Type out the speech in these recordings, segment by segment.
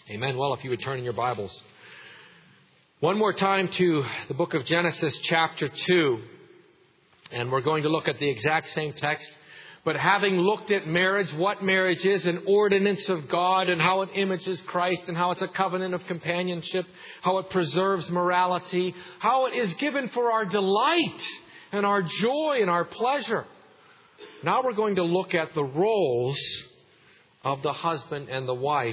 Amen. Well, if you would turn in your Bibles one more time to the book of Genesis chapter 2. And we're going to look at the exact same text. But having looked at marriage, what marriage is, an ordinance of God, and how it images Christ, and how it's a covenant of companionship, how it preserves morality, how it is given for our delight and our joy and our pleasure. Now we're going to look at the roles of the husband and the wife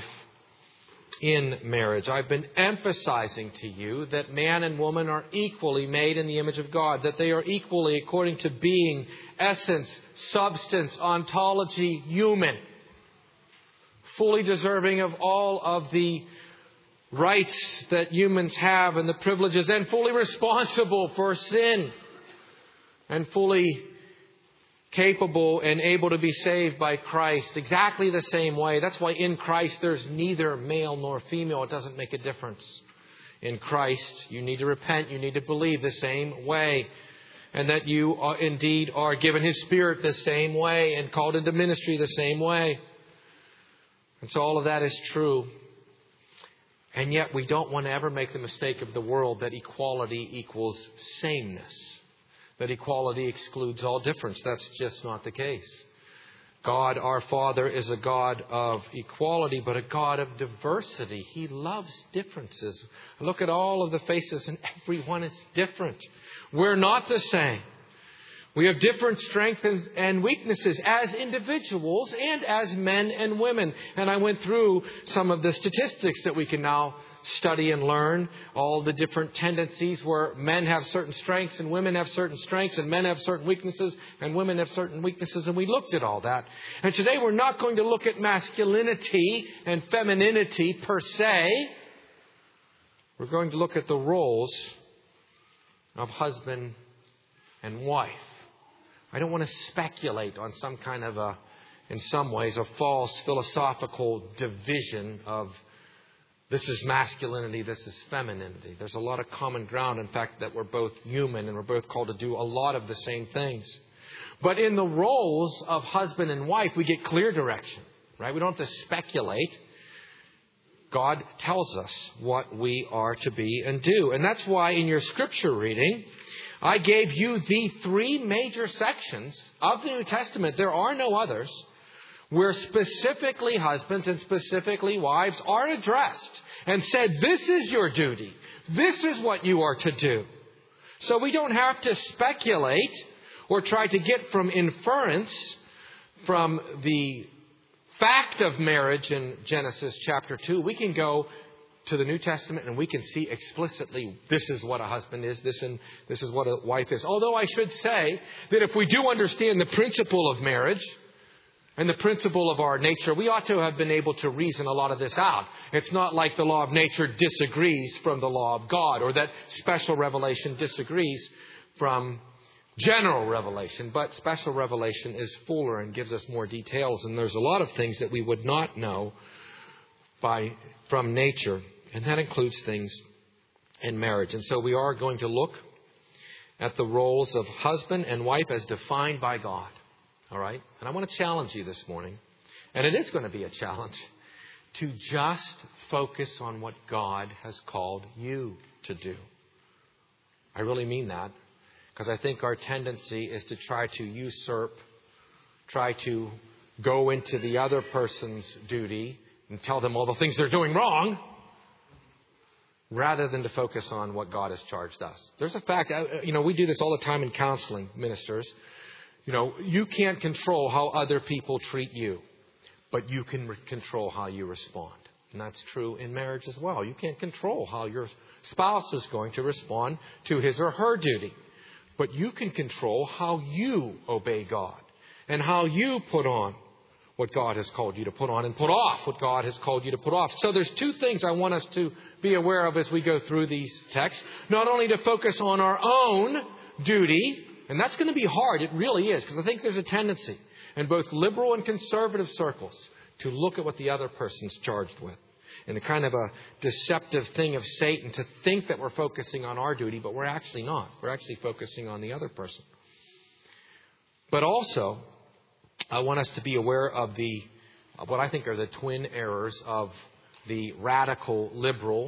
in marriage. I've been emphasizing to you that man and woman are equally made in the image of God, that they are equally, according to being, essence, substance, ontology, human, fully deserving of all of the rights that humans have and the privileges, and fully responsible for sin, and fully capable and able to be saved by Christ exactly the same way. That's why in Christ there's neither male nor female. It doesn't make a difference. In Christ you need to repent. You need to believe the same way. And that you indeed are given His Spirit the same way and called into ministry the same way. And so all of that is true. And yet we don't want to ever make the mistake of the world that equality equals sameness. That equality excludes all difference. That's just not the case. God, our Father, is a God of equality, but a God of diversity. He loves differences. Look at all of the faces, and everyone is different. We're not the same. We have different strengths and weaknesses as individuals and as men and women. And I went through some of the statistics that we can now study and learn, all the different tendencies where men have certain strengths and women have certain strengths, and men have certain weaknesses and women have certain weaknesses. And we looked at all that. And today we're not going to look at masculinity and femininity per se. We're going to look at the roles of husband and wife. I don't want to speculate on some kind of in some ways, a false philosophical division of this is masculinity, this is femininity. There's a lot of common ground, in fact, that we're both human and we're both called to do a lot of the same things. But in the roles of husband and wife, we get clear direction, right? We don't have to speculate. God tells us what we are to be and do. And that's why in your scripture reading, I gave you the three major sections of the New Testament. There are no others, where specifically husbands and specifically wives are addressed and said, this is your duty. This is what you are to do. So we don't have to speculate or try to get from inference from the fact of marriage in Genesis chapter 2. We can go to the New Testament and we can see explicitly this is what a husband is, this is what a wife is. Although I should say that if we do understand the principle of marriage and the principle of our nature, we ought to have been able to reason a lot of this out. It's not like the law of nature disagrees from the law of God, or that special revelation disagrees from general revelation. But special revelation is fuller and gives us more details. And there's a lot of things that we would not know from nature. And that includes things in marriage. And so we are going to look at the roles of husband and wife as defined by God. All right? And I want to challenge you this morning, and it is going to be a challenge, to just focus on what God has called you to do. I really mean that, because I think our tendency is to try to usurp, try to go into the other person's duty and tell them all the things they're doing wrong, rather than to focus on what God has charged us. There's a fact, we do this all the time in counseling, ministers. You can't control how other people treat you, but you can control how you respond. And that's true in marriage as well. You can't control how your spouse is going to respond to his or her duty, but you can control how you obey God and how you put on what God has called you to put on and put off what God has called you to put off. So there's two things I want us to be aware of as we go through these texts. Not only to focus on our own duty, and that's going to be hard. It really is, because I think there's a tendency in both liberal and conservative circles to look at what the other person's charged with. And a kind of a deceptive thing of Satan to think that we're focusing on our duty, but we're actually not. We're actually focusing on the other person. But also, I want us to be aware of what I think are the twin errors of the radical, liberal,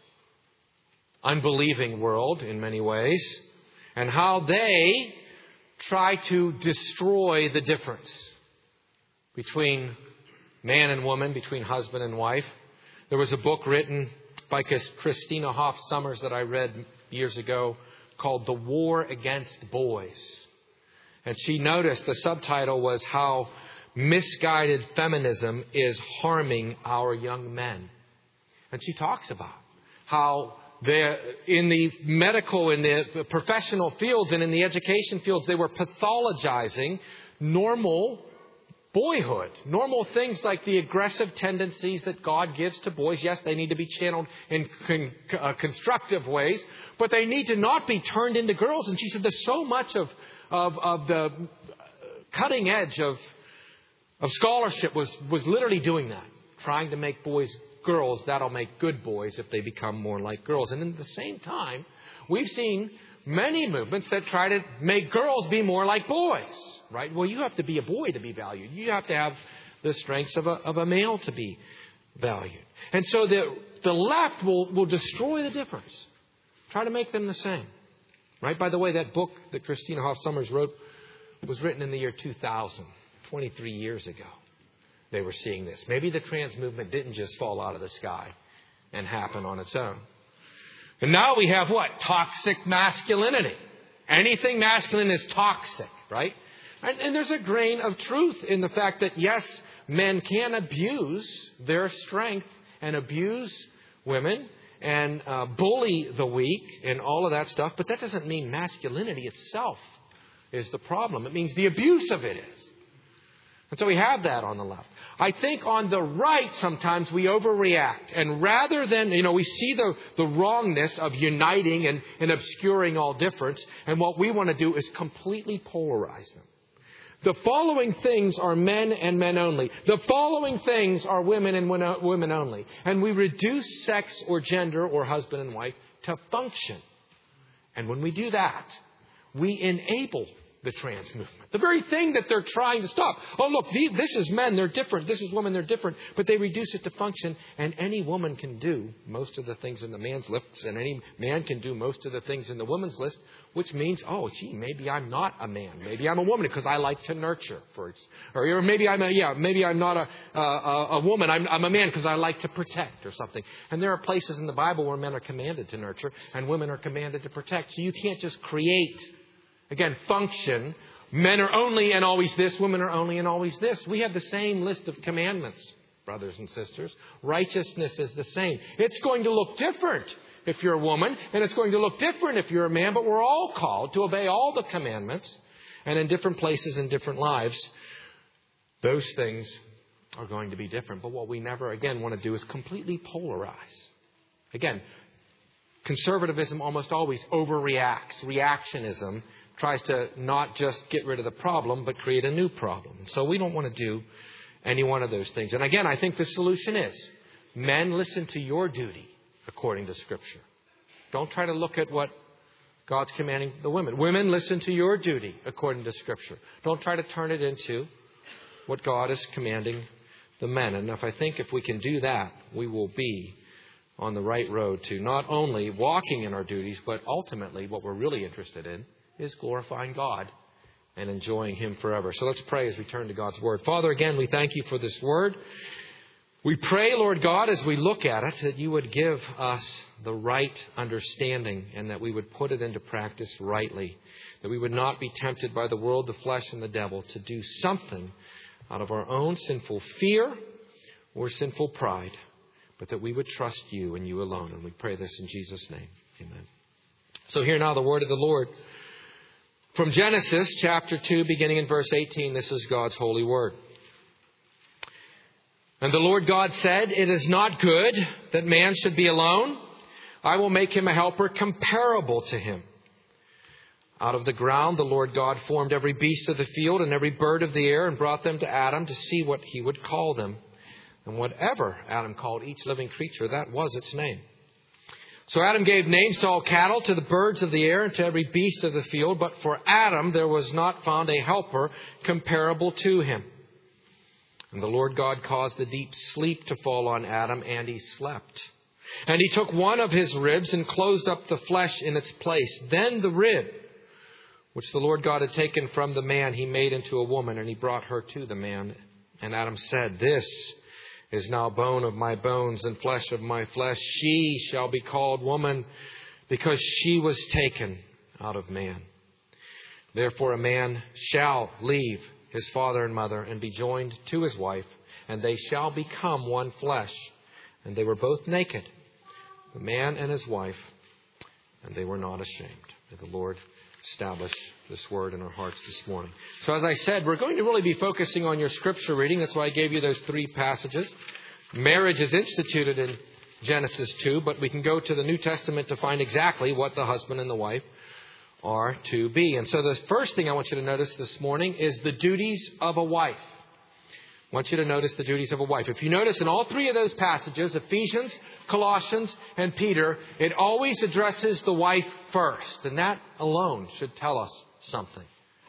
unbelieving world in many ways, and how they try to destroy the difference between man and woman, between husband and wife. There was a book written by Christina Hoff Sommers that I read years ago called The War Against Boys. And she noticed the subtitle was How Misguided Feminism is Harming Our Young Men. And she talks about how in the medical, in the professional fields and in the education fields, they were pathologizing normal boyhood, normal things like the aggressive tendencies that God gives to boys. Yes, they need to be channeled in constructive ways, but they need to not be turned into girls. And she said there's so much of the cutting edge of scholarship was literally doing that, trying to make boys girls. That'll make good boys if they become more like girls. And at the same time, we've seen many movements that try to make girls be more like boys, right? Well, you have to be a boy to be valued. You have to have the strengths of a male to be valued. And so the left will destroy the difference, try to make them the same, right? By the way, that book that Christina Hoff Sommers wrote was written in the year 2000, 23 years ago. They were seeing this. Maybe the trans movement didn't just fall out of the sky and happen on its own. And now we have what? Toxic masculinity. Anything masculine is toxic, right? And there's a grain of truth in the fact that, yes, men can abuse their strength and abuse women and bully the weak and all of that stuff. But that doesn't mean masculinity itself is the problem. It means the abuse of it is. And so we have that on the left. I think on the right, sometimes we overreact. And rather than, we see the wrongness of uniting and obscuring all difference. And what we want to do is completely polarize them. The following things are men and men only. The following things are women and women only. And we reduce sex or gender or husband and wife to function. And when we do that, we enable the trans movement. The very thing that they're trying to stop. Oh, look, this is men, they're different. This is women, they're different. But they reduce it to function. And any woman can do most of the things in the man's list. And any man can do most of the things in the woman's list. Which means, maybe I'm not a man. Maybe I'm a woman because I like to nurture. Or maybe I'm not a woman. I'm a man because I like to protect or something. And there are places in the Bible where men are commanded to nurture and women are commanded to protect. So you can't just create, again, function. Men are only and always this. Women are only and always this. We have the same list of commandments, brothers and sisters. Righteousness is the same. It's going to look different if you're a woman, and it's going to look different if you're a man, but we're all called to obey all the commandments. And in different places in different lives, those things are going to be different. But what we never, again, want to do is completely polarize. Again, conservatism almost always overreacts. Reactionism tries to not just get rid of the problem, but create a new problem. So we don't want to do any one of those things. And again, I think the solution is, men, listen to your duty according to Scripture. Don't try to look at what God's commanding the women. Women, listen to your duty according to Scripture. Don't try to turn it into what God is commanding the men. And if we can do that, we will be on the right road to not only walking in our duties, but ultimately what we're really interested in is glorifying God and enjoying Him forever. So let's pray as we turn to God's Word. Father, again, we thank You for this Word. We pray, Lord God, as we look at it, that You would give us the right understanding and that we would put it into practice rightly. That we would not be tempted by the world, the flesh, and the devil to do something out of our own sinful fear or sinful pride, but that we would trust You and You alone. And we pray this in Jesus' name. Amen. So hear now the word of the Lord. From Genesis chapter 2, beginning in verse 18, this is God's holy word. And the Lord God said, "It is not good that man should be alone. I will make him a helper comparable to him." Out of the ground the Lord God formed every beast of the field and every bird of the air and brought them to Adam to see what he would call them. And whatever Adam called each living creature, that was its name. So Adam gave names to all cattle, to the birds of the air, and to every beast of the field. But for Adam there was not found a helper comparable to him. And the Lord God caused a deep sleep to fall on Adam, and he slept. And he took one of his ribs and closed up the flesh in its place. Then the rib, which the Lord God had taken from the man, he made into a woman, and he brought her to the man. And Adam said, "This is now bone of my bones and flesh of my flesh. She shall be called woman, because she was taken out of man. Therefore a man shall leave his father and mother and be joined to his wife, and they shall become one flesh. And they were both naked, the man and his wife, and they were not ashamed." May the Lord establish this word in our hearts this morning. So as I said, we're going to really be focusing on your scripture reading. That's why I gave you those three passages. Marriage is instituted in Genesis 2, but we can go to the New Testament to find exactly what the husband and the wife are to be. And so the first thing I want you to notice this morning is the duties of a wife. I want you to notice the duties of a wife. If you notice in all three of those passages, Ephesians, Colossians, and Peter, it always addresses the wife first. And that alone should tell us something.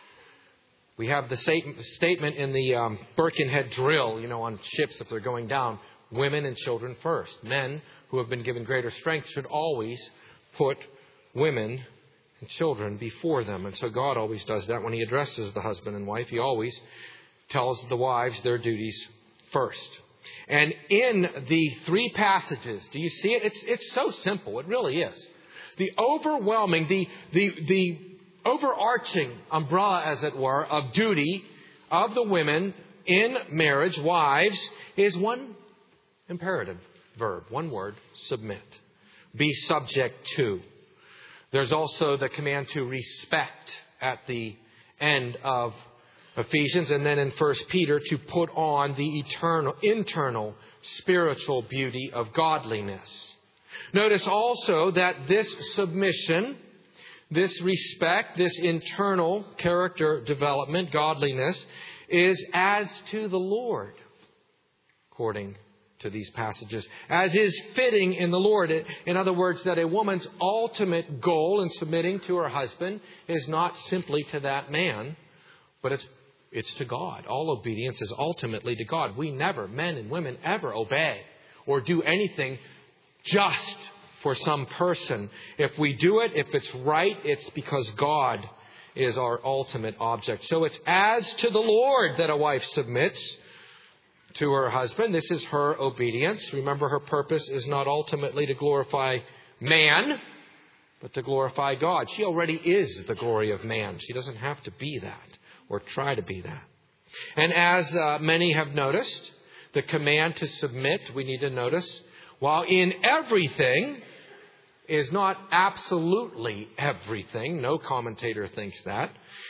We have the statement in the Birkenhead drill, on ships if they're going down, women and children first. Men who have been given greater strength should always put women and children before them. And so God always does that when he addresses the husband and wife. He always tells the wives their duties first. And in the three passages, do you see it? It's so simple. It really is. The overwhelming, the overarching umbrella, as it were, of duty of the women in marriage, wives, is one imperative verb, one word, submit. Be subject to. There's also the command to respect at the end of Ephesians, and then in 1 Peter to put on the internal spiritual beauty of godliness. Notice also that this submission, this respect, this internal character development, godliness, is as to the Lord, according to these passages, as is fitting in the Lord. In other words, that a woman's ultimate goal in submitting to her husband is not simply to that man, but it's to God. All obedience is ultimately to God. We never, men and women, ever obey or do anything just for some person. If we do it, if it's right, it's because God is our ultimate object. So it's as to the Lord that a wife submits to her husband. This is her obedience. Remember, her purpose is not ultimately to glorify man, but to glorify God. She already is the glory of man. She doesn't have to be that or try to be that. And as many have noticed, the command to submit, we need to notice, while in everything is not absolutely everything. No commentator thinks that.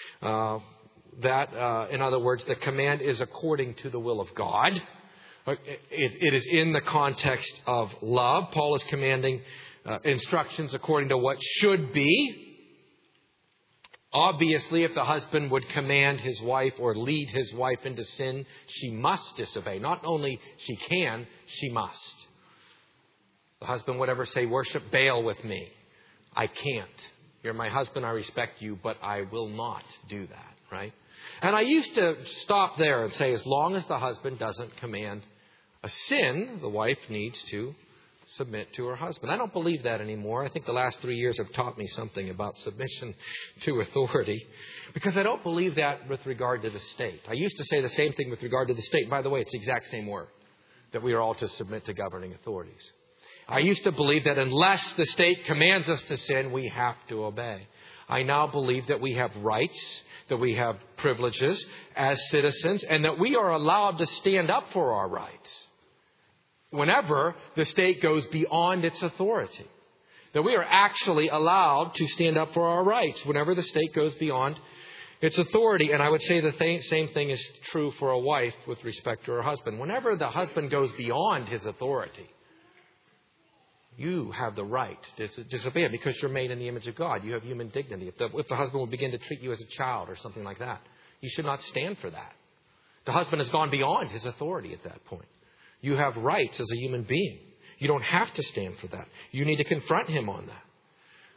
In other words, the command is according to the will of God. It is in the context of love. Paul is commanding instructions according to what should be. Obviously, if the husband would command his wife or lead his wife into sin, she must disobey. Not only she can, she must. The husband would ever say, "Worship Baal with me." I can't. You're my husband, I respect you, but I will not do that, right? And I used to stop there and say, as long as the husband doesn't command a sin, the wife needs to submit to her husband. I don't believe that anymore. I think the last 3 years have taught me something about submission to authority, because I don't believe that with regard to the state. I used to say the same thing with regard to the state. By the way, it's the exact same word, that we are all to submit to governing authorities. I used to believe that unless the state commands us to sin, we have to obey. I now believe that we have rights, that we have privileges as citizens, and that we are allowed to stand up for our rights whenever the state goes beyond its authority. That we are actually allowed to stand up for our rights whenever the state goes beyond its authority. And I would say the same thing is true for a wife with respect to her husband. Whenever the husband goes beyond his authority, you have the right to disobey it, because you're made in the image of God. You have human dignity. If the husband would begin to treat you as a child or something like that, you should not stand for that. The husband has gone beyond his authority at that point. You have rights as a human being. You don't have to stand for that. You need to confront him on that.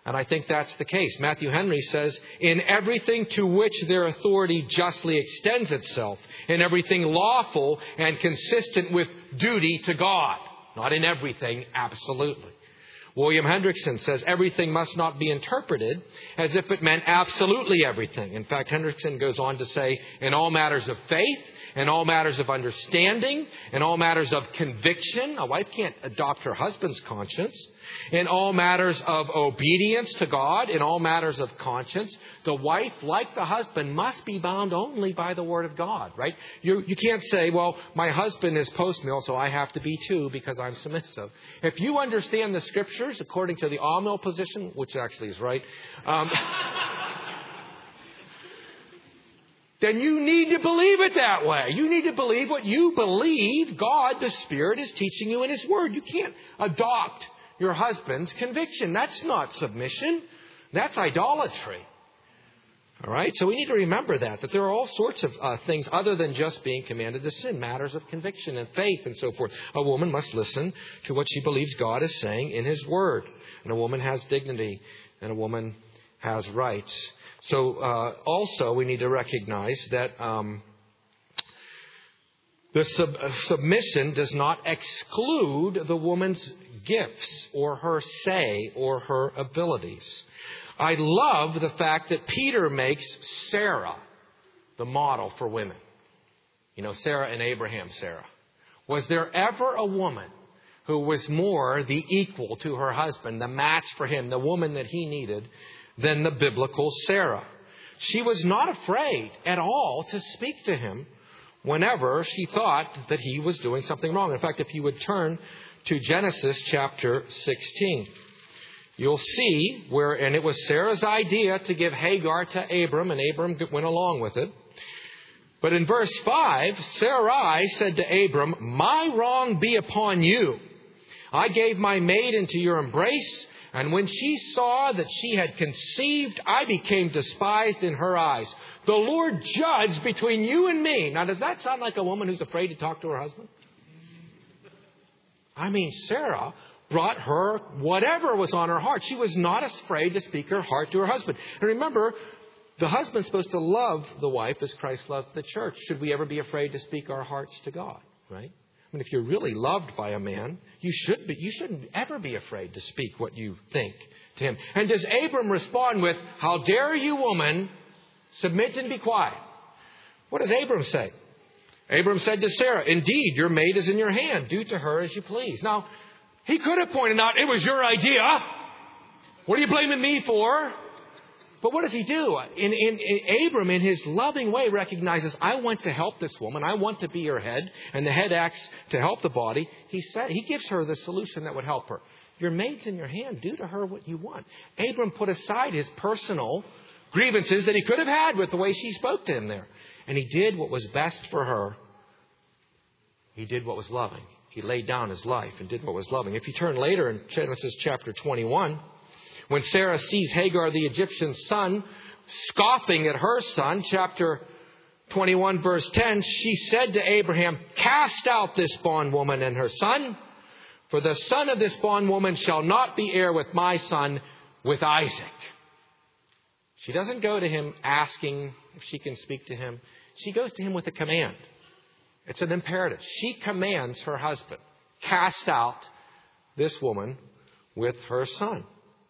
And I think that's the case. Matthew Henry says, in everything to which their authority justly extends itself, in everything lawful and consistent with duty to God. Not in everything, absolutely. William Hendrickson says everything must not be interpreted as if it meant absolutely everything. In fact, Hendrickson goes on to say, in all matters of faith, in all matters of understanding, in all matters of conviction. A wife can't adopt her husband's conscience. In all matters of obedience to God, in all matters of conscience, the wife, like the husband, must be bound only by the Word of God, right? You can't say, well, my husband is post-mill, so I have to be too because I'm submissive. If you understand the Scriptures according to the all-mill position, which actually is right, then you need to believe it that way. You need to believe what you believe God, the Spirit, is teaching you in His Word. You can't adopt your husband's conviction. That's not submission. That's idolatry. All right? So we need to remember that there are all sorts of things other than just being commanded to sin, matters of conviction and faith and so forth. A woman must listen to what she believes God is saying in His Word. And a woman has dignity and a woman has rights. So also we need to recognize that the submission does not exclude the woman's gifts or her say or her abilities. I love the fact that Peter makes Sarah the model for women. You know, Sarah and Abraham, Sarah. Was there ever a woman who was more the equal to her husband, the match for him, the woman that he needed, than the biblical Sarah? She was not afraid at all to speak to him whenever she thought that he was doing something wrong. In fact, if you would turn to Genesis chapter 16, you'll see where, and it was Sarah's idea to give Hagar to Abram, and Abram went along with it. But in verse 5, Sarai said to Abram, my wrong be upon you. I gave my maid into your embrace, and when she saw that she had conceived, I became despised in her eyes. The Lord judged between you and me. Now, does that sound like a woman who's afraid to talk to her husband? I mean, Sarah brought her whatever was on her heart. She was not afraid to speak her heart to her husband. And remember, the husband's supposed to love the wife as Christ loved the church. Should we ever be afraid to speak our hearts to God, right? I mean, if you're really loved by a man, you shouldn't ever be afraid to speak what you think to him. And does Abram respond with, how dare you, woman, submit and be quiet? What does Abram say? Abram said to Sarah, indeed, your maid is in your hand. Do to her as you please. Now, he could have pointed out, it was your idea. What are you blaming me for? But what does he do? Abram, in his loving way, recognizes, I want to help this woman. I want to be her head. And the head acts to help the body. He gives her the solution that would help her. Your maid's in your hand. Do to her what you want. Abram put aside his personal grievances that he could have had with the way she spoke to him there. And he did what was best for her. He did what was loving. He laid down his life and did what was loving. If you turn later in Genesis chapter 21, when Sarah sees Hagar, the Egyptian son, scoffing at her son, chapter 21, verse 10, she said to Abraham, cast out this bondwoman and her son, for the son of this bondwoman shall not be heir with my son, with Isaac. She doesn't go to him asking if she can speak to him. She goes to him with a command. It's an imperative. She commands her husband, cast out this woman with her son.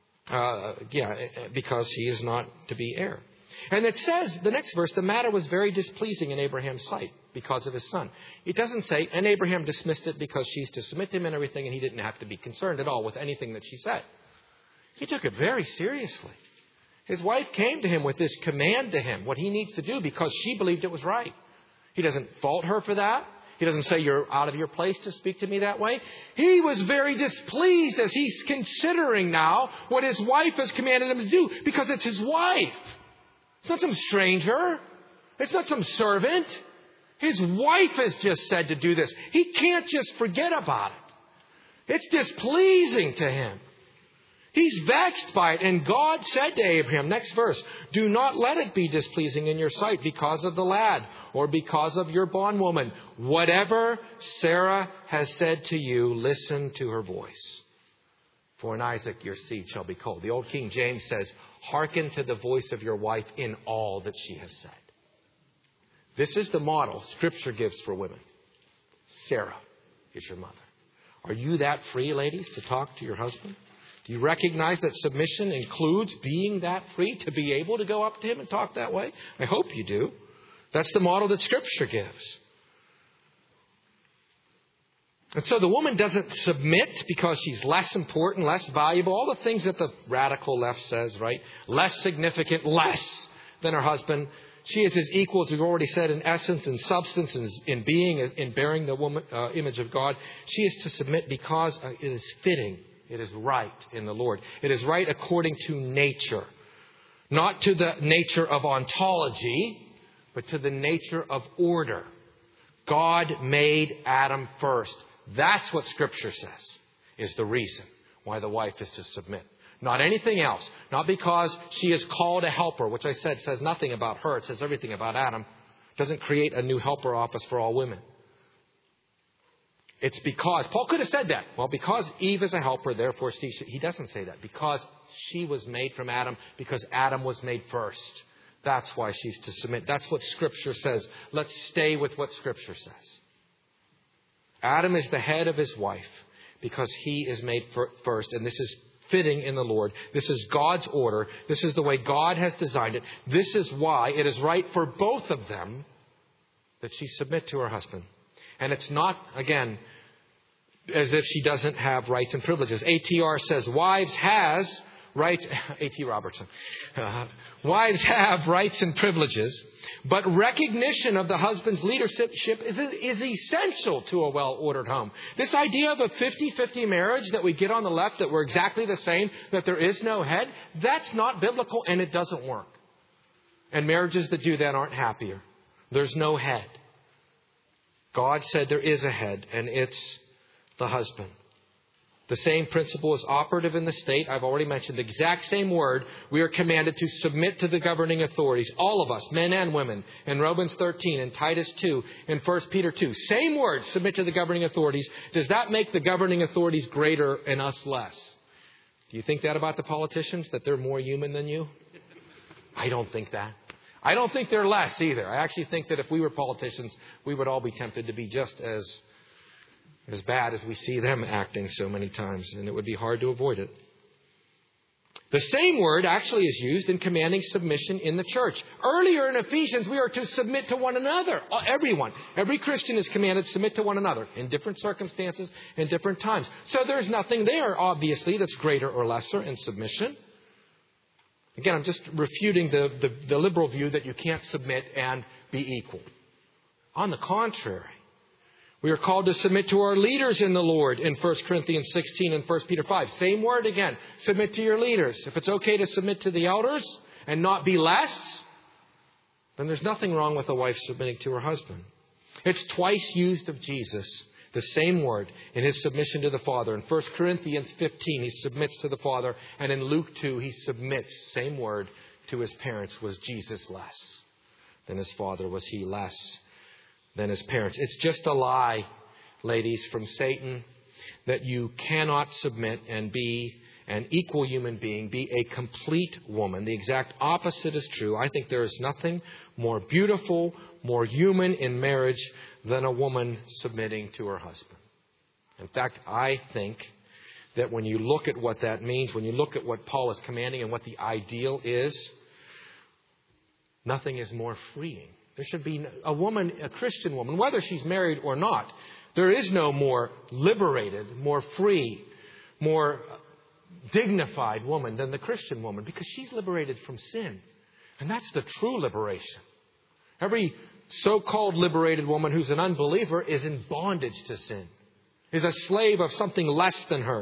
Because he is not to be heir. And it says, the next verse, the matter was very displeasing in Abraham's sight because of his son. It doesn't say, and Abraham dismissed it because she's to submit to him and everything, and he didn't have to be concerned at all with anything that she said. He took it very seriously. His wife came to him with this command to him, what he needs to do, because she believed it was right. He doesn't fault her for that. He doesn't say, you're out of your place to speak to me that way. He was very displeased as he's considering now what his wife has commanded him to do, because it's his wife. It's not some stranger. It's not some servant. His wife has just said to do this. He can't just forget about it. It's displeasing to him. He's vexed by it. And God said to Abraham, next verse, do not let it be displeasing in your sight because of the lad or because of your bondwoman. Whatever Sarah has said to you, listen to her voice. For in Isaac your seed shall be called. The old King James says, hearken to the voice of your wife in all that she has said. This is the model Scripture gives for women. Sarah is your mother. Are you that free, ladies, to talk to your husband? Do you recognize that submission includes being that free to be able to go up to him and talk that way? I hope you do. That's the model that Scripture gives. And so the woman doesn't submit because she's less important, less valuable. All the things that the radical left says, right? Less significant, less than her husband. She is his equal, as we've already said, in essence, in substance, in being, in bearing the woman, image of God. She is to submit because it is fitting. It is right in the Lord. It is right according to nature. Not to the nature of ontology, but to the nature of order. God made Adam first. That's what Scripture says is the reason why the wife is to submit. Not anything else. Not because she is called a helper, which I said says nothing about her. It says everything about Adam. It doesn't create a new helper office for all women. It's because, Paul could have said that. Well, because Eve is a helper, therefore he doesn't say that. Because she was made from Adam, because Adam was made first. That's why she's to submit. That's what Scripture says. Let's stay with what Scripture says. Adam is the head of his wife because he is made first. And this is fitting in the Lord. This is God's order. This is the way God has designed it. This is why it is right for both of them that she submit to her husband. And it's not, again, as if she doesn't have rights and privileges. ATR says wives has rights. A.T. Robertson. Wives have rights and privileges, but recognition of the husband's leadership is essential to a well-ordered home. This idea of a 50-50 marriage that we get on the left, that we're exactly the same, that there is no head, that's not biblical and it doesn't work. And marriages that do that aren't happier. There's no head. God said there is a head, and it's the husband. The same principle is operative in the state. I've already mentioned the exact same word. We are commanded to submit to the governing authorities. All of us, men and women. In Romans 13, in Titus 2, in 1 Peter 2. Same word, submit to the governing authorities. Does that make the governing authorities greater and us less? Do you think that about the politicians, that they're more human than you? I don't think that. I don't think they're less either. I actually think that if we were politicians, we would all be tempted to be just as bad as we see them acting so many times, and it would be hard to avoid it. The same word actually is used in commanding submission in the church. Earlier in Ephesians, we are to submit to one another. Everyone. Every Christian is commanded to submit to one another in different circumstances and different times. So there's nothing there, obviously, that's greater or lesser in submission. Again, I'm just refuting the liberal view that you can't submit and be equal. On the contrary, we are called to submit to our leaders in the Lord in 1 Corinthians 16 and 1 Peter 5. Same word again. Submit to your leaders. If it's okay to submit to the elders and not be less, then there's nothing wrong with a wife submitting to her husband. It's twice used of Jesus, the same word, in his submission to the Father. In 1 Corinthians 15, he submits to the Father. And in Luke 2, he submits, same word, to his parents. Was Jesus less than his Father? Was he less than his parents? It's just a lie, ladies, from Satan, that you cannot submit and be an equal human being, be a complete woman. The exact opposite is true. I think there is nothing more beautiful, more human in marriage than a woman submitting to her husband. In fact, I think that when you look at what that means, when you look at what Paul is commanding and what the ideal is, nothing is more freeing. There should be a woman, a Christian woman, whether she's married or not. There is no more liberated, more free, more dignified woman than the Christian woman, because she's liberated from sin. And that's the true liberation. Every so-called liberated woman who's an unbeliever is in bondage to sin, is a slave of something less than her.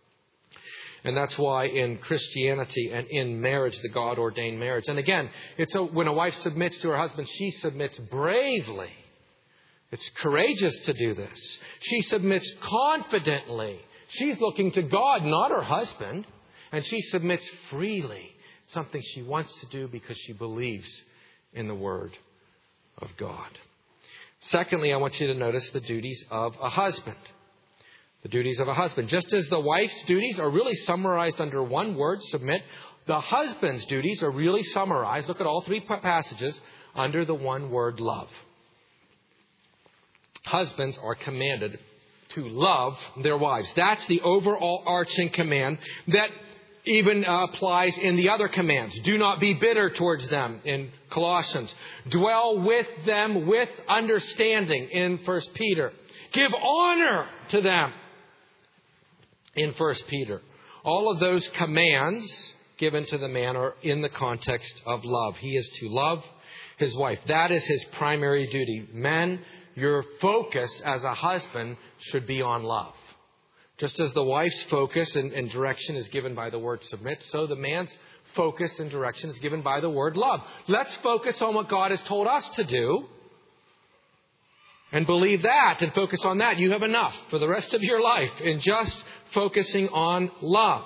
And that's why in Christianity and in marriage, the God-ordained marriage. And again, when a wife submits to her husband, she submits bravely. It's courageous to do this. She submits confidently. She's looking to God, not her husband. And she submits freely. Something she wants to do because she believes in the Word of God. Secondly, I want you to notice the duties of a husband. The duties of a husband. Just as the wife's duties are really summarized under one word, submit, the husband's duties are really summarized, look at all three passages, under the one word, love. Husbands are commanded to love their wives. That's the overall arching command that even applies in the other commands. Do not be bitter towards them in Colossians. Dwell with them with understanding in 1 Peter. Give honor to them in 1 Peter. All of those commands given to the man are in the context of love. He is to love his wife. That is his primary duty. Men, your focus as a husband should be on love. Just as the wife's focus and direction is given by the word submit, so the man's focus and direction is given by the word love. Let's focus on what God has told us to do and believe that and focus on that. You have enough for the rest of your life in just focusing on love.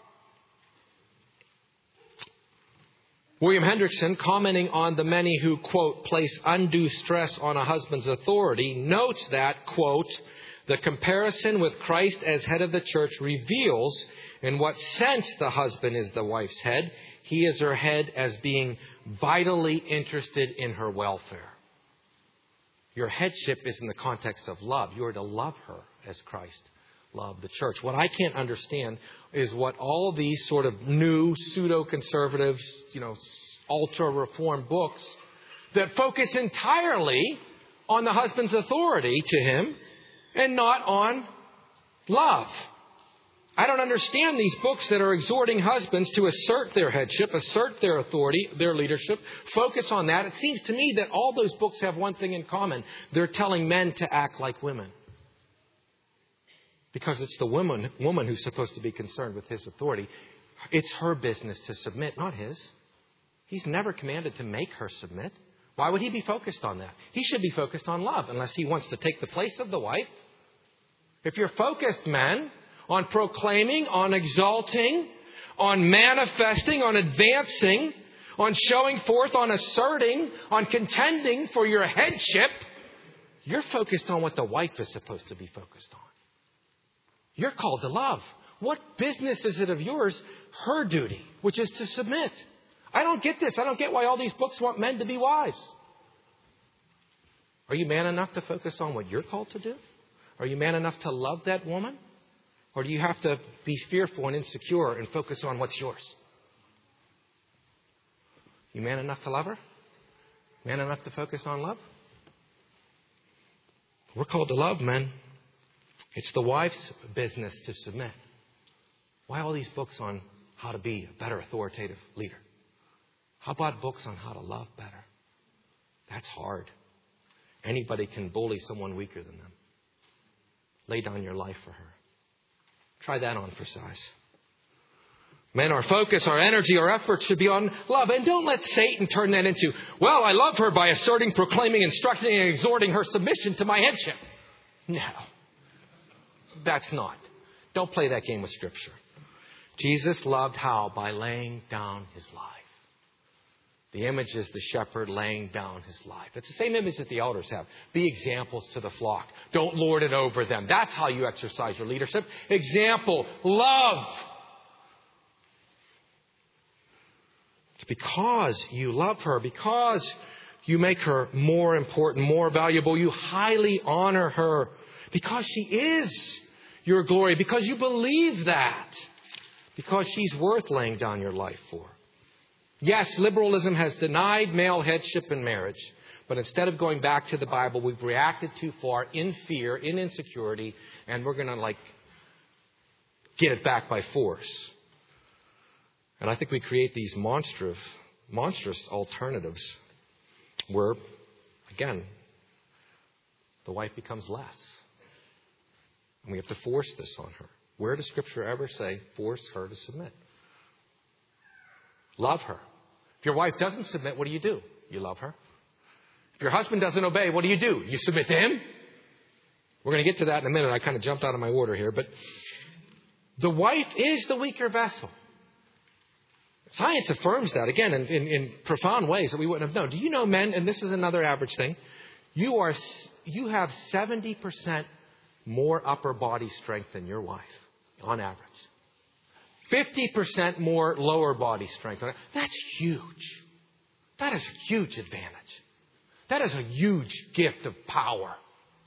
William Hendrickson, commenting on the many who, quote, place undue stress on a husband's authority, notes that, quote, the comparison with Christ as head of the church reveals in what sense the husband is the wife's head. He is her head as being vitally interested in her welfare. Your headship is in the context of love. You are to love her as Christ loved the church. What I can't understand is what all of these sort of new pseudo-conservative, ultra-reform books that focus entirely on the husband's authority to him and not on love. I don't understand these books that are exhorting husbands to assert their headship, assert their authority, their leadership, focus on that. It seems to me that all those books have one thing in common. They're telling men to act like women. Because it's the woman who's supposed to be concerned with his authority. It's her business to submit, not his. He's never commanded to make her submit. Why would he be focused on that? He should be focused on love, unless he wants to take the place of the wife. If you're focused, men, on proclaiming, on exalting, on manifesting, on advancing, on showing forth, on asserting, on contending for your headship, you're focused on what the wife is supposed to be focused on. You're called to love. What business is it of yours? Her duty, which is to submit. I don't get this. I don't get why all these books want men to be wives. Are you man enough to focus on what you're called to do? Are you man enough to love that woman? Or do you have to be fearful and insecure and focus on what's yours? You man enough to love her? Man enough to focus on love? We're called to love, men. It's the wife's business to submit. Why all these books on how to be a better authoritative leader? How about books on how to love better? That's hard. Anybody can bully someone weaker than them. Lay down your life for her. Try that on for size. Men, our focus, our energy, our effort should be on love. And don't let Satan turn that into, well, I love her by asserting, proclaiming, instructing, and exhorting her submission to my headship. No. That's not. Don't play that game with Scripture. Jesus loved how? By laying down his life. The image is the shepherd laying down his life. It's the same image that the elders have. Be examples to the flock. Don't lord it over them. That's how you exercise your leadership. Example, love. It's because you love her, because you make her more important, more valuable. You highly honor her because she is your glory, because you believe that, because she's worth laying down your life for. Yes, liberalism has denied male headship in marriage, but instead of going back to the Bible, we've reacted too far in fear, in insecurity, and we're going to get it back by force. And I think we create these monstrous alternatives where, again, the wife becomes less. And we have to force this on her. Where does Scripture ever say, force her to submit? Love her. If your wife doesn't submit, what do? You love her. If your husband doesn't obey, what do? You submit to him. We're going to get to that in a minute. I kind of jumped out of my order here. But the wife is the weaker vessel. Science affirms that, again, in profound ways that we wouldn't have known. Do you know, men, and this is another average thing, you have 70% more upper body strength than your wife, on average. 50% more lower body strength. That's huge. That is a huge advantage. That is a huge gift of power.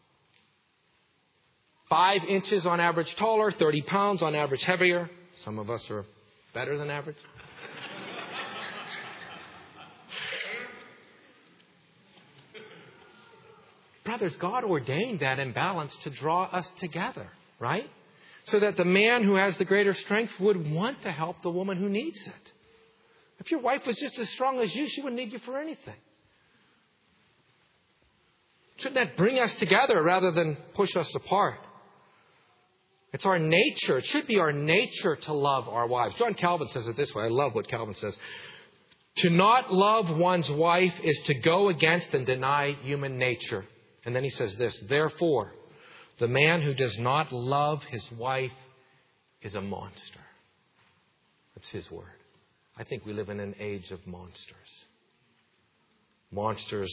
5 inches on average taller, 30 pounds on average heavier. Some of us are better than average. Brothers, God ordained that imbalance to draw us together, right? So that the man who has the greater strength would want to help the woman who needs it. If your wife was just as strong as you, she wouldn't need you for anything. Shouldn't that bring us together rather than push us apart? It's our nature. It should be our nature to love our wives. John Calvin says it this way. I love what Calvin says. To not love one's wife is to go against and deny human nature. And then he says this, therefore, the man who does not love his wife is a monster. That's his word. I think we live in an age of monsters. Monsters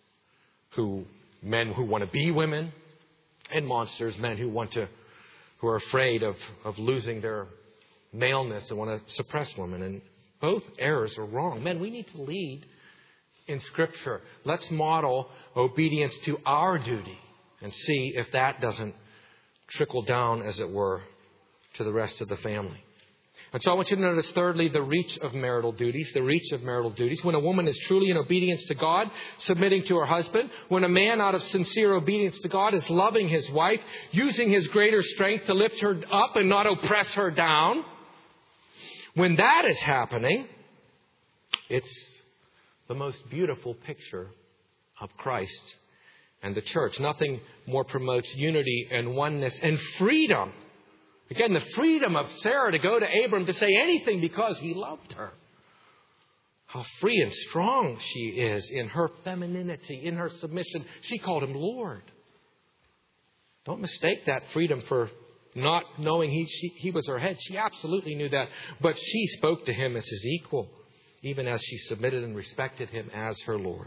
men who want to be women, and monsters, men who are afraid of losing their maleness and want to suppress women. And both errors are wrong. Men, we need to lead in Scripture. Let's model obedience to our duty and see if that doesn't trickle down, as it were, to the rest of the family. And so I want you to notice, thirdly, the reach of marital duties. The reach of marital duties. When a woman is truly in obedience to God, submitting to her husband. When a man, out of sincere obedience to God, is loving his wife, using his greater strength to lift her up and not oppress her down. When that is happening, it's the most beautiful picture of Christ and the church. Nothing more promotes unity and oneness and freedom. Again, the freedom of Sarah to go to Abram to say anything because he loved her. How free and strong she is in her femininity, in her submission. She called him Lord. Don't mistake that freedom for not knowing he was her head. She absolutely knew that. But she spoke to him as his equal, even as she submitted and respected him as her Lord.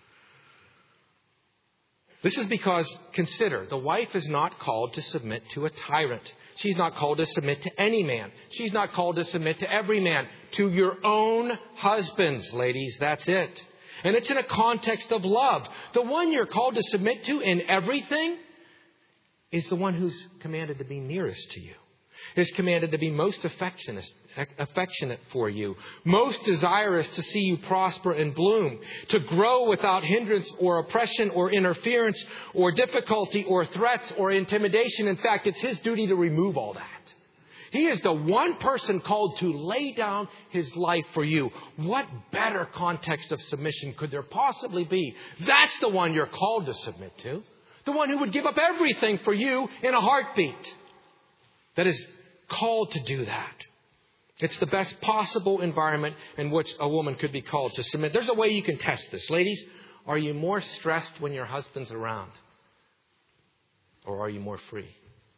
This is because, consider, the wife is not called to submit to a tyrant. She's not called to submit to any man. She's not called to submit to every man. To your own husbands, ladies, that's it. And it's in a context of love. The one you're called to submit to in everything is the one who's commanded to be nearest to you. Is commanded to be most affectionate for you, most desirous to see you prosper and bloom, to grow without hindrance or oppression or interference or difficulty or threats or intimidation. In fact, it's his duty to remove all that. He is the one person called to lay down his life for you. What better context of submission could there possibly be? That's the one you're called to submit to. The one who would give up everything for you in a heartbeat. That is called to do that. It's the best possible environment in which a woman could be called to submit. There's a way you can test this. Ladies, are you more stressed when your husband's around? Or are you more free?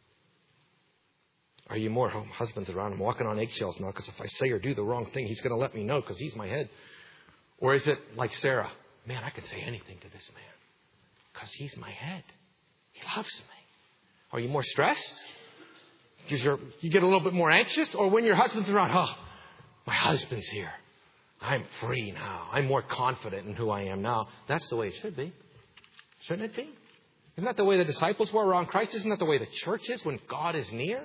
Are you more, husband's around, I'm walking on eggshells now because if I say or do the wrong thing, he's going to let me know because he's my head. Or is it like Sarah? Man, I can say anything to this man because he's my head. He loves me. Are you more stressed? Because you get a little bit more anxious? Or when your husband's around, my husband's here. I'm free now. I'm more confident in who I am now. That's the way it should be. Shouldn't it be? Isn't that the way the disciples were around Christ? Isn't that the way the church is when God is near?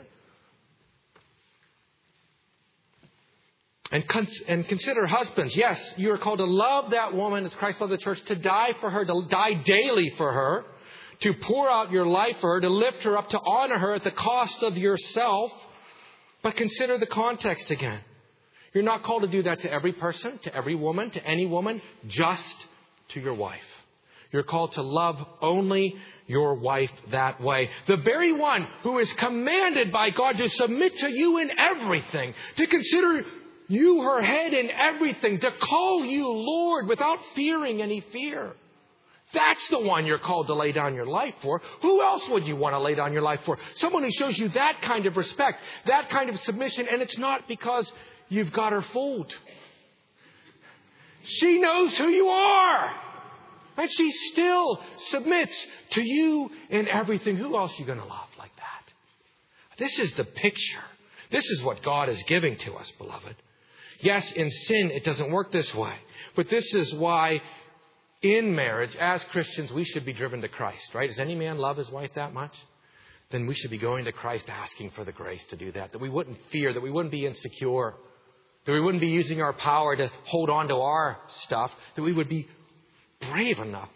And consider husbands. Yes, you are called to love that woman as Christ loved the church, to die for her, to die daily for her, to pour out your life for her, to lift her up, to honor her at the cost of yourself. But consider the context again. You're not called to do that to every person, to every woman, to any woman, just to your wife. You're called to love only your wife that way. The very one who is commanded by God to submit to you in everything, to consider you her head in everything, to call you Lord without fearing any fear. That's the one you're called to lay down your life for. Who else would you want to lay down your life for? Someone who shows you that kind of respect, that kind of submission, and it's not because you've got her fooled. She knows who you are. And she still submits to you in everything. Who else are you going to love like This is the picture. This is what God is giving to us, beloved. Yes, in sin, it doesn't work this way. But this is why in marriage, as Christians, we should be driven to Christ, right? Does any man love his wife that much? Then we should be going to Christ asking for the grace to do that. That we wouldn't fear, that we wouldn't be insecure, that we wouldn't be using our power to hold on to our stuff, that we would be brave enough,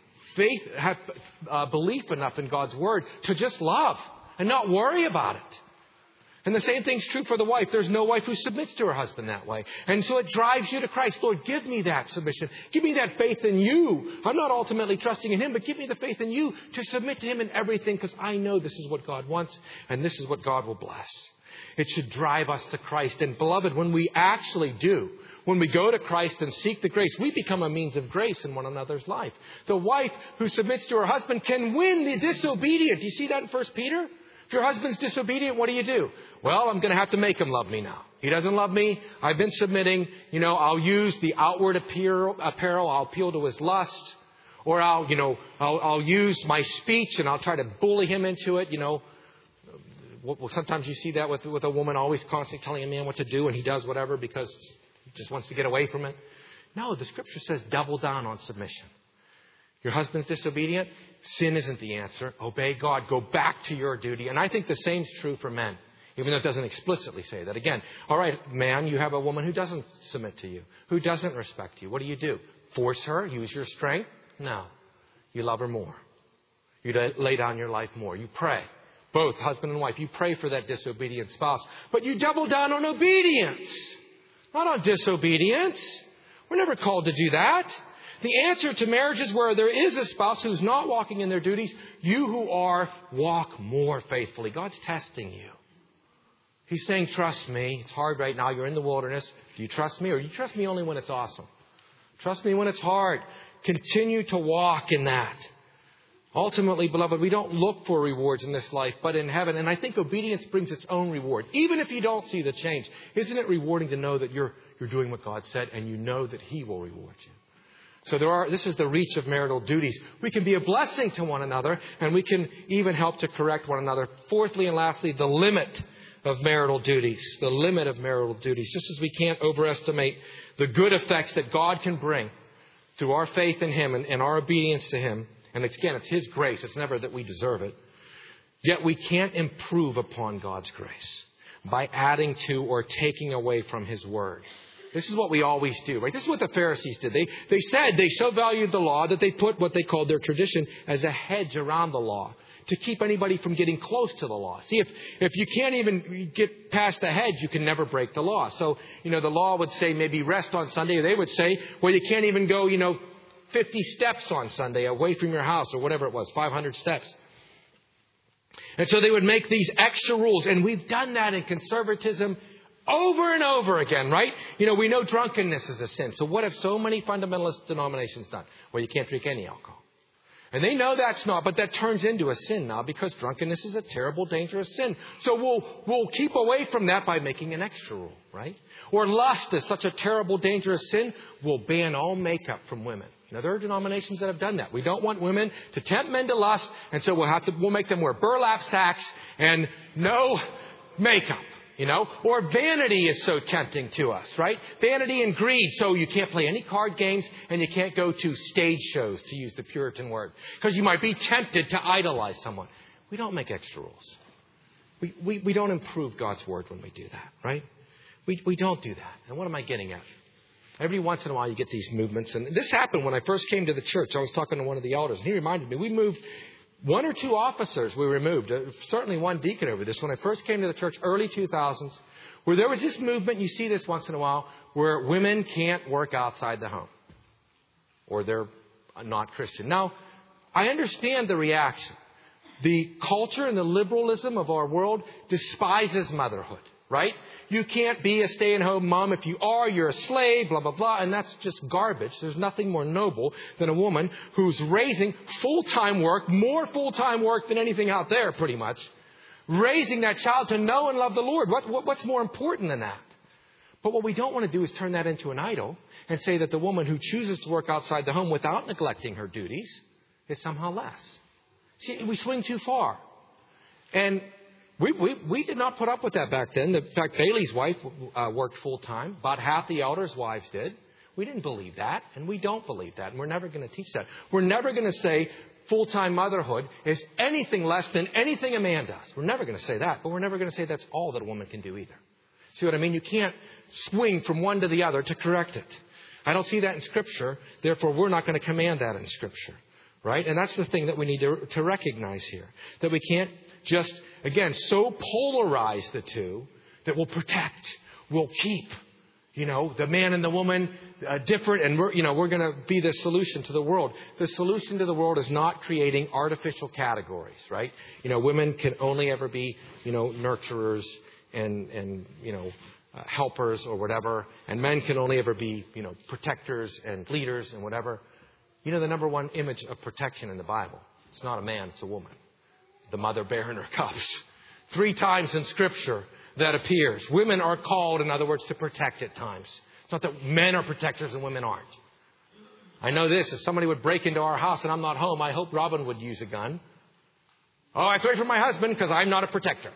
have belief enough in God's Word to just love and not worry about it. And the same thing's true for the wife. There's no wife who submits to her husband that way. And so it drives you to Christ. Lord, give me that submission. Give me that faith in you. I'm not ultimately trusting in Him, but give me the faith in you to submit to Him in everything, because I know this is what God wants and this is what God will bless. It should drive us to Christ. And beloved, when we actually do, when we go to Christ and seek the grace, we become a means of grace in one another's life. The wife who submits to her husband can win the disobedient. Do you see that in 1 Peter? If your husband's disobedient, what do? Well, I'm going to have to make him love me now. He doesn't love me. I've been submitting. I'll use the outward apparel. I'll appeal to his lust. Or I'll use my speech and I'll try to bully him into it. Well, sometimes you see that with a woman always constantly telling a man what to do, and he does whatever because he just wants to get away from it. No, the Scripture says double down on submission. Your husband's disobedient. Sin isn't the answer. Obey God. Go back to your duty. And I think the same's true for men, even though it doesn't explicitly say that. Again, all right, man, you have a woman who doesn't submit to you, who doesn't respect you. What do? Force her? Use your strength? No. You love her more. You lay down your life more. You pray. Both husband and wife. You pray for that disobedient spouse. But you double down on obedience, not on disobedience. We're never called to do that. The answer to marriages where there is a spouse who's not walking in their duties, you who are, walk more faithfully. God's testing you. He's saying, trust me. It's hard right now. You're in the wilderness. Do you trust me, or do you trust me only when it's awesome? Trust me when it's hard. Continue to walk in that. Ultimately, beloved, we don't look for rewards in this life, but in heaven. And I think obedience brings its own reward. Even if you don't see the change, isn't it rewarding to know that you're doing what God said and you know that He will reward you? So this is the reach of marital duties. We can be a blessing to one another, and we can even help to correct one another. Fourthly and lastly, the limit of marital duties. The limit of marital duties. Just as we can't overestimate the good effects that God can bring through our faith in Him and our obedience to Him. And again, it's His grace. It's never that we deserve it. Yet we can't improve upon God's grace by adding to or taking away from His Word. This is what we always do, right? This is what the Pharisees did. They said they so valued the law that they put what they called their tradition as a hedge around the law to keep anybody from getting close to the law. See, if you can't even get past the hedge, you can never break the law. So, the law would say maybe rest on Sunday. They would say, well, you can't even go, 50 steps on Sunday away from your house or whatever it was, 500 steps. And so they would make these extra rules. And we've done that in conservatism over and over again, right? We know drunkenness is a sin. So what have so many fundamentalist denominations done? Well, you can't drink any alcohol. And they know that's not, but that turns into a sin now because drunkenness is a terrible, dangerous sin. So we'll keep away from that by making an extra rule, right? Or lust is such a terrible, dangerous sin. We'll ban all makeup from women. There are denominations that have done that. We don't want women to tempt men to lust, and so we'll make them wear burlap sacks and no makeup. Or vanity is so tempting to us, right? Vanity and greed. So you can't play any card games and you can't go to stage shows, to use the Puritan word, because you might be tempted to idolize someone. We don't make extra rules. We don't improve God's Word when we do that, right? We don't do that. And what am I getting at? Every once in a while you get these movements. And this happened when I first came to the church. I was talking to one of the elders and he reminded me, we moved one or two officers we removed, certainly one deacon over this. When I first came to the church, early 2000s, where there was this movement, you see this once in a while, where women can't work outside the home. Or they're not Christian. Now, I understand the reaction. The culture and the liberalism of our world despises motherhood, right? You can't be a stay-at-home mom. If you are, you're a slave, blah, blah, blah. And that's just garbage. There's nothing more noble than a woman who's raising full-time work, more full-time work than anything out there, pretty much. Raising that child to know and love the Lord. What's more important than that? But what we don't want to do is turn that into an idol and say that the woman who chooses to work outside the home without neglecting her duties is somehow less. See, we swing too far. And We did not put up with that back then. In fact, Bailey's wife worked full time. About half the elders' wives did. We didn't believe that, and we don't believe that, and we're never going to teach that. We're never going to say full-time motherhood is anything less than anything a man does. We're never going to say that, but we're never going to say that's all that a woman can do either. See what I mean? You can't swing from one to the other to correct it. I don't see that in Scripture. Therefore, we're not going to command that in Scripture. Right? And that's the thing that we need to recognize here. That we can't just, again, so polarize the two that we'll protect, we'll keep, the man and the woman different, and we're going to be the solution to the world. The solution to the world is not creating artificial categories, right? Women can only ever be, nurturers and helpers or whatever, and men can only ever be, protectors and leaders and whatever. The number one image of protection in the Bible, it's not a man, it's a woman. The mother bearing her cubs. 3 times in Scripture that appears. Women are called, in other words, to protect at times. It's not that men are protectors and women aren't. I know this, if somebody would break into our house and I'm not home, I hope Robin would use a gun. Oh, I throw it from my husband because I'm not a protector.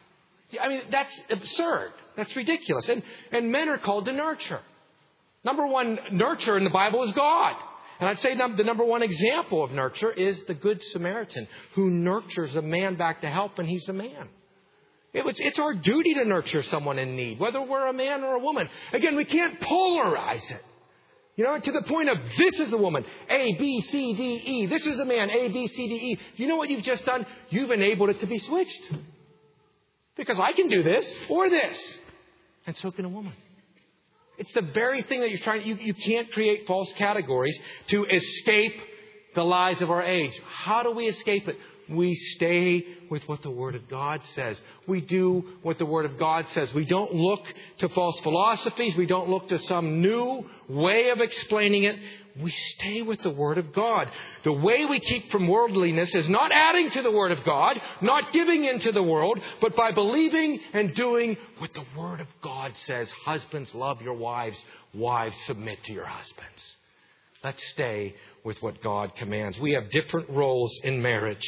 I mean, that's absurd. That's ridiculous. And men are called to nurture. Number one nurture in the Bible is God. And I'd say the number one example of nurture is the Good Samaritan who nurtures a man back to health when he's a man. It's our duty to nurture someone in need, whether we're a man or a woman. Again, we can't polarize it. To the point of this is a woman, A, B, C, D, E. This is a man, A, B, C, D, E. You know what you've just done? You've enabled it to be switched. Because I can do this or this. And so can a woman. It's the very thing that you're trying. You can't create false categories to escape the lies of our age. How do we escape it? We stay with what the Word of God says. We do what the Word of God says. We don't look to false philosophies. We don't look to some new way of explaining it. We stay with the Word of God. The way we keep from worldliness is not adding to the Word of God, not giving into the world, but by believing and doing what the Word of God says. Husbands, love your wives. Wives, submit to your husbands. Let's stay with what God commands. We have different roles in marriage,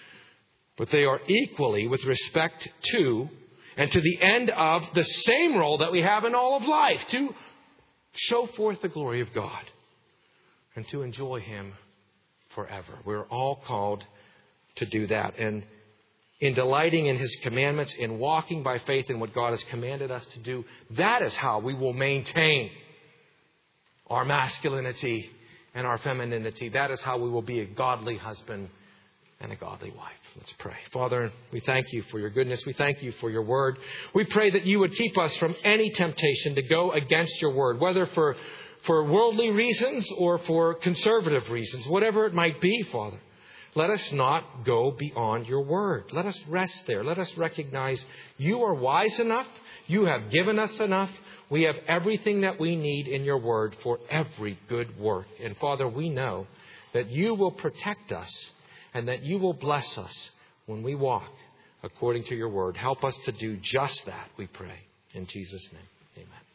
but they are equally with respect to and to the end of the same role that we have in all of life, to show forth the glory of God and to enjoy Him forever. We're all called to do that. And in delighting in His commandments, in walking by faith in what God has commanded us to do, that is how we will maintain our masculinity and our femininity. That is how we will be a godly husband and a godly wife. Let's pray. Father, we thank You for Your goodness. We thank You for Your word. We pray that You would keep us from any temptation to go against Your word, whether for worldly reasons or for conservative reasons, whatever it might be, Father. Let us not go beyond Your word. Let us rest there. Let us recognize You are wise enough. You have given us enough. We have everything that we need in Your word for every good work. And Father, we know that You will protect us and that You will bless us when we walk according to Your word. Help us to do just that, we pray. In Jesus' name, amen.